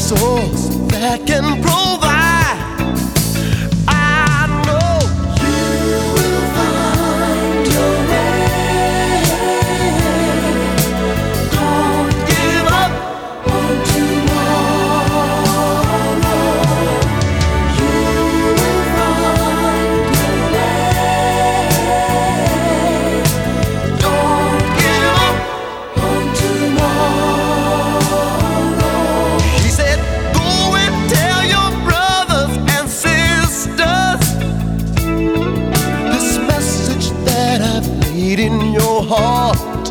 source that can provide. I know you will find your way. Don't give up on tomorrow. You will find your way. Don't give up on tomorrow. He said, go and tell your brothers and sisters this message that I've laid in your heart.